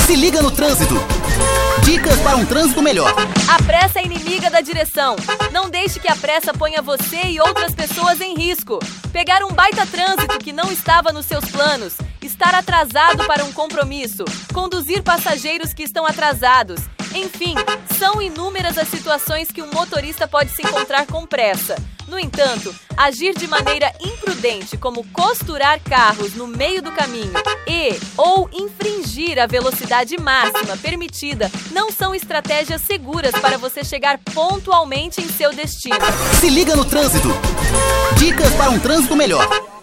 Se liga no trânsito. Dicas para um trânsito melhor. A pressa é inimiga da direção. Não deixe que a pressa ponha você e outras pessoas em risco. Pegar um baita trânsito que não estava nos seus planos. Estar atrasado para um compromisso. Conduzir passageiros que estão atrasados. Enfim, são inúmeras as situações que um motorista pode se encontrar com pressa. No entanto, agir de maneira imprudente, como costurar carros no meio do caminho ou infringir a velocidade máxima permitida, não são estratégias seguras para você chegar pontualmente em seu destino. Se liga no trânsito. Dicas para um trânsito melhor.